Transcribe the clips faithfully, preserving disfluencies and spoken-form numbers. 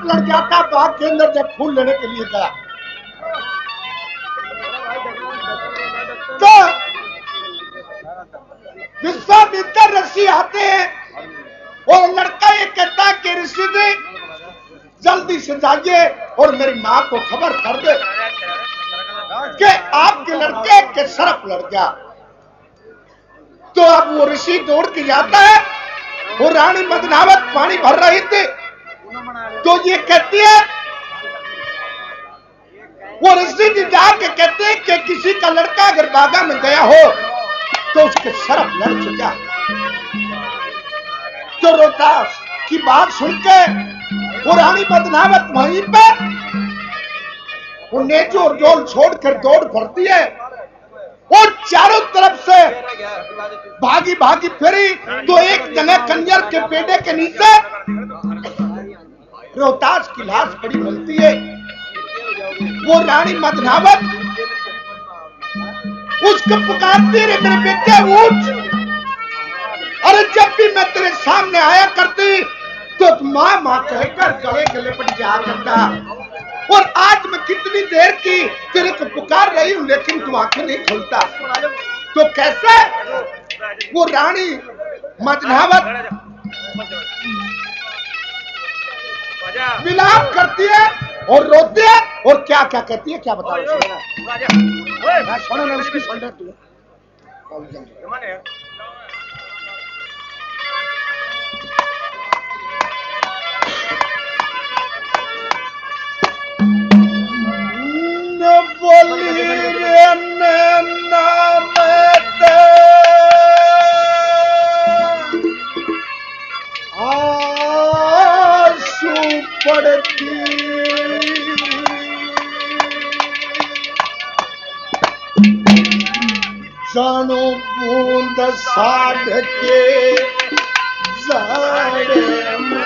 लड़ जाता बाग के अंदर जब फूल लेने के लिए गया तो विश्वामित्र ऋषि आते हैं और लड़का ये कहता है कि ऋषि जी जल्दी से जाइए और मेरी माँ को खबर कर दे कि आपके लड़के के सर्प लड़ गया। तो अब वो ऋषि दौड़ के जाता है और रानी मदनावत पानी भर रही थी तो ये कहती है, वो ऋषि जी जाके कहते हैं कि किसी का लड़का अगर बागा में गया हो तो उसके सर्प लड़ चुका। तो रोहतास की बात सुन के वो रानी बदनावत वहीं पे वो नेजो और जोल छोड़कर दौड़ पड़ती है और चारों तरफ से भागी भागी फिरी तो एक जगह कंजर के पेड़े के नीचे रोहतास की लाश पड़ी मिलती है। वो रानी मदनावत उसको पुकारती रे मेरे बेटे उठ, अरे जब भी मैं तेरे सामने आया करती तो माँ माँ कहकर गले गले पर जा करता और आज मैं कितनी देर की तेरे को पुकार रही हूँ लेकिन तू आंखें नहीं खोलता। तो कैसे वो रानी मदनावत विलाप करती है और रोती है और क्या क्या कहती है, क्या बताओ सुनो ना उसकी सुन रहे तू। बोली रे नैना में आंसू पड़ती जानो बूंद साढ़ के जाड़े में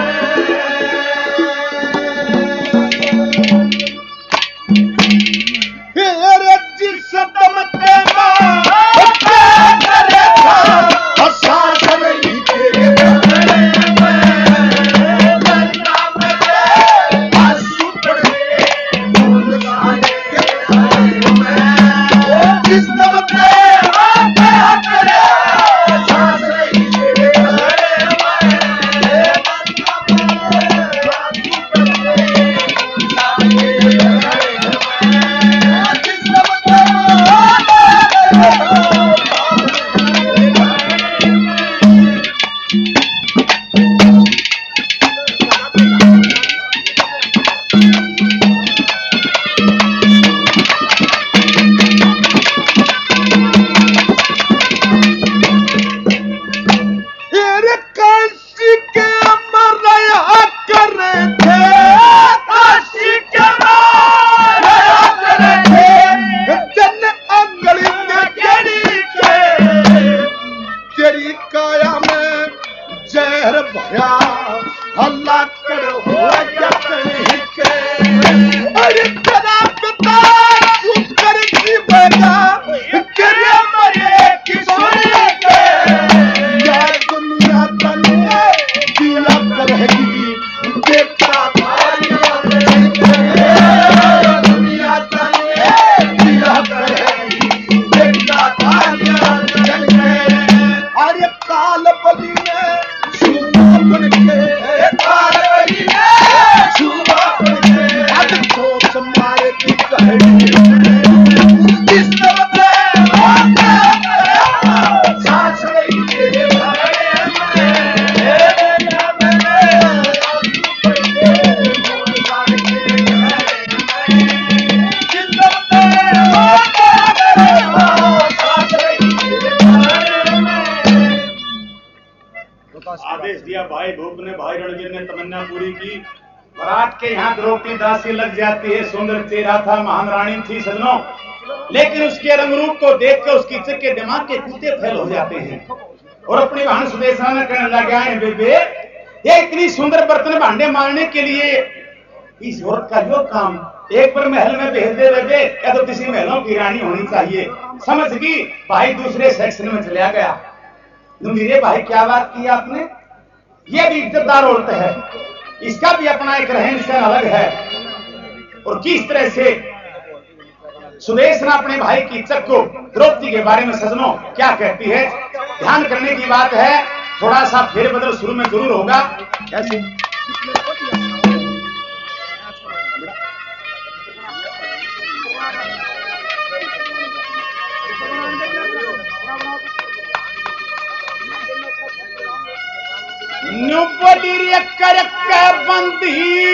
आदेश दिया भाई भूप ने, भाई रणवीर ने तमन्ना पूरी की। बारात के यहाँ द्रौपदी दासी लग जाती है। सुंदर चेहरा था, महान रानी थी सजनों, लेकिन उसके रंग रूप को देखकर उसकी चिक के दिमाग के कुत्ते फैल हो जाते हैं और अपनी बहन सुदेशना ने कहने लगे, आए बेबे ये इतनी सुंदर बर्तन भांडे मारने के लिए इस औरत का जो काम, एक पर महल में भेज दे बेबे, या तो किसी महलों की रानी होनी चाहिए। समझ गई भाई, दूसरे सेक्शन में चला गया। मेरे भाई क्या बात की आपने, ये भी इज्जतदार औरत है, इसका भी अपना एक रहन सहन अलग है। और किस तरह से सुदेशना अपने भाई की इज्जत को द्रौपदी के बारे में सजनों क्या कहती है, ध्यान करने की बात है। थोड़ा सा फेरबदल शुरू में जरूर होगा। कैसे कर बंदी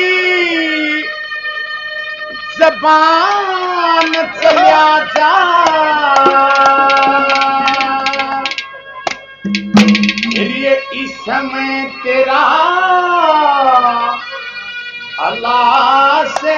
जबान चलिया जा, ये इस समय तेरा अल्लाह से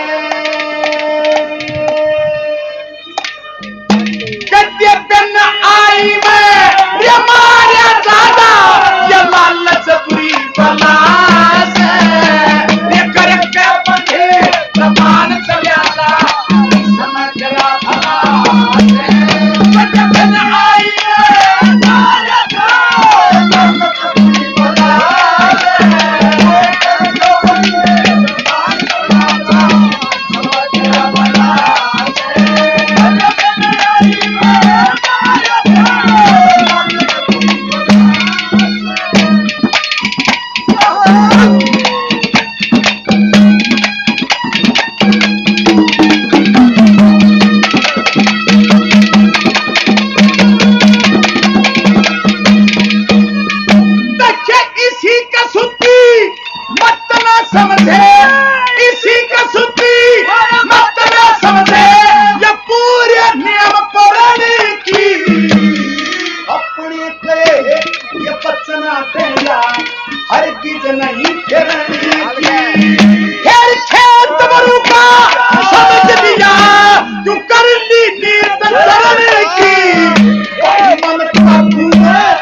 कद्य बिन आई मैं ये मारा ज्यादा, ये लालच बुरी बला से, ये कर के बंधे जबान चलिया जा, इस समय तेरा अल्लाह से कद्य बिन आई मैं मारा ज्यादा,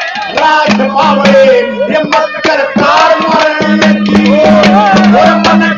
राज पावड़े ये मत कर कार मारने की, और मन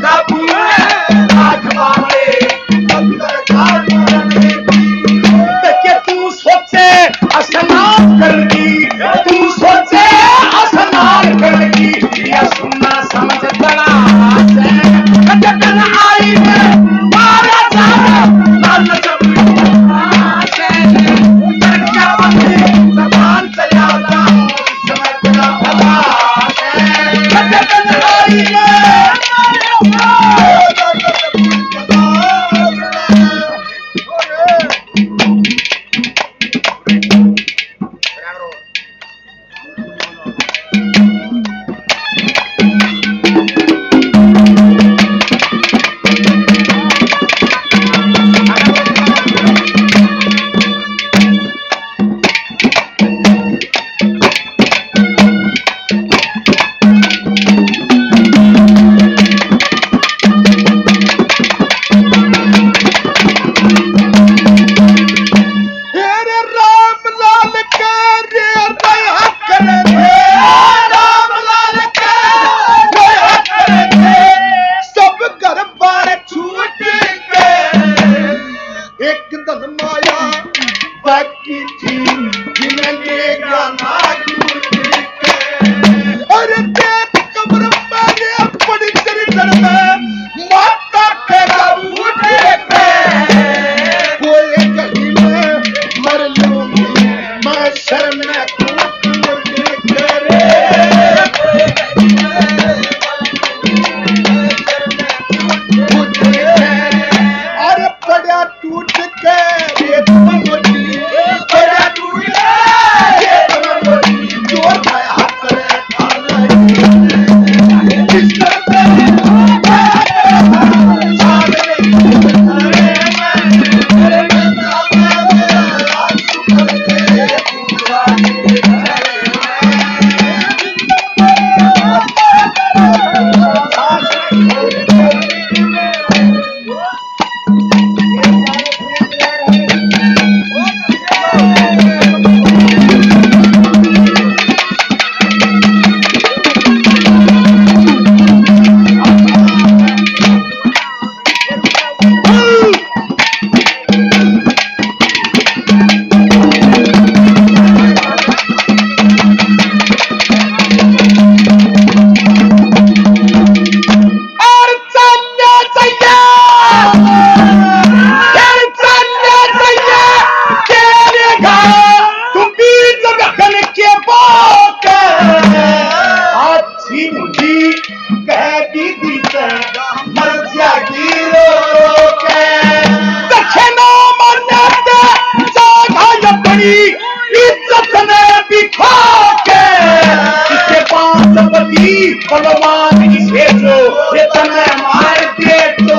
कह दी दी से मर जागी रो के देखे ना मरने दे जागा अपनी इज्जत ने भी खो के इसके पास बदी भगवान इसे जो ये तने मार दे तो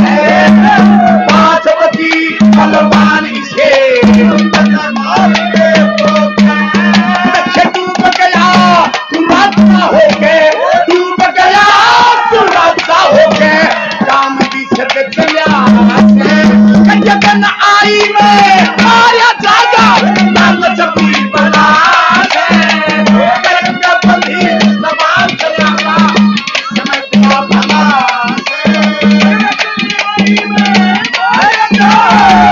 पांच बदी भगवान इसे तने मार दे तो देखे डूब गया तू रास्ता हो के डूब गया तू रास्ता हो के काम भी से चलिया कजन आई में आया जागा नाम जबी बना है करम का बंदी जबान चलावा समय का भला आई में आया जागा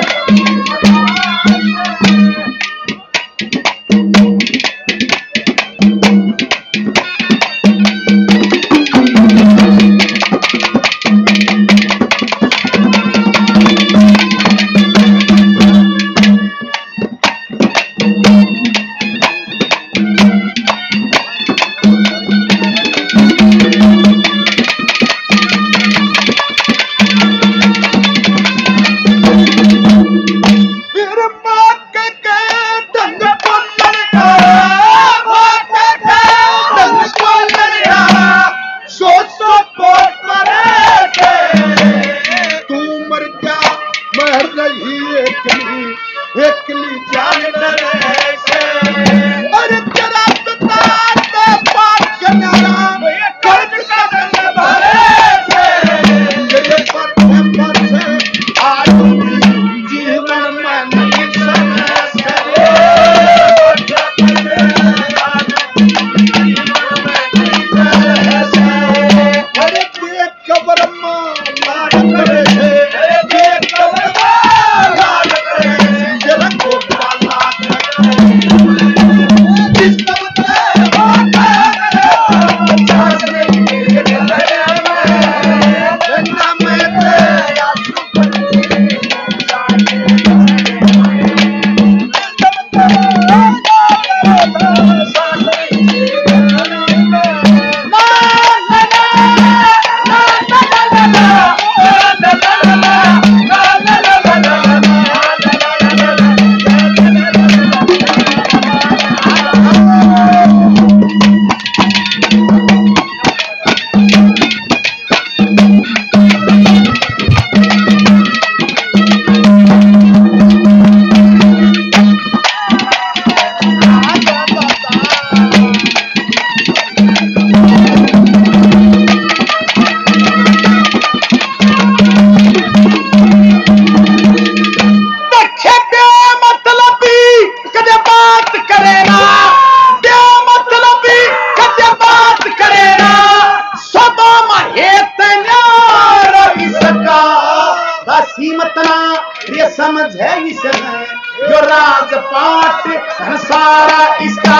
जो राजपाट सारा इसका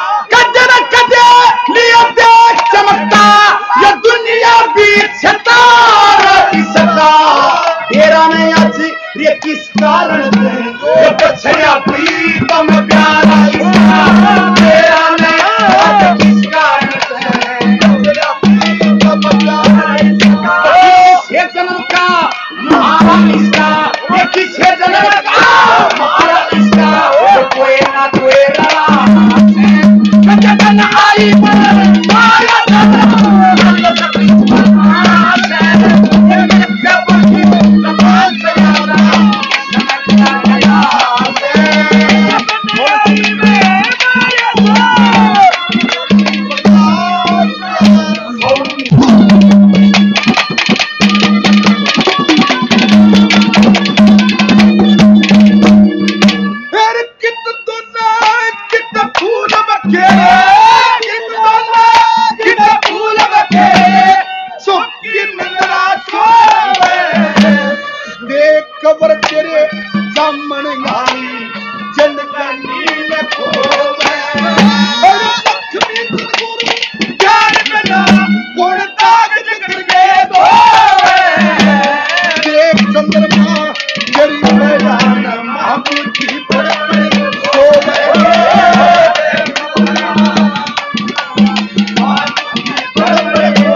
कदर कदे लिया देख चमकता ये दुनिया बीच सितारा इसका तेरा ने आज ये किस कारण से ये पछया प्रीतम प्यारा इसका तेरा ने आज किस कारण से तेरा प्रीतम प्यारा इसका ये जन्म का मारा इसका ये किसे जन्म का मारा इसका कोई ना कोई कजन आई माया कबर तेरे सामने आई जन का नील खोवे अरे लक्ष्मी गुरु ज्ञान बिना गुण ताज जगत के धोवे देख चंद्रमा जरी मैदान महापुर की परम सोवे परम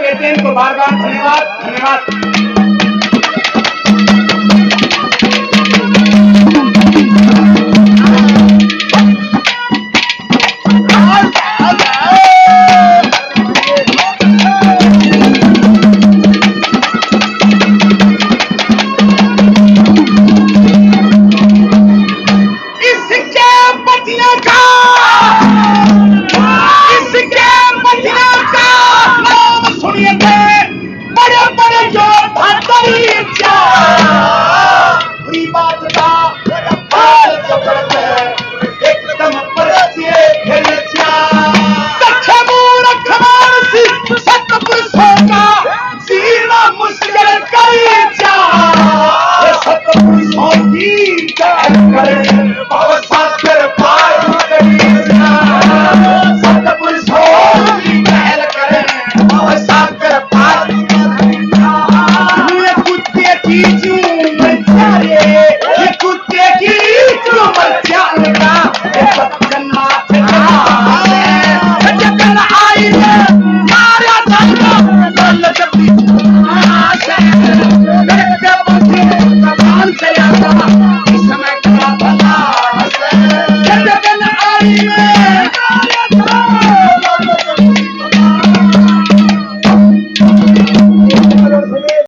कहते हैं इनको बार बार धन्यवाद धन्यवाद।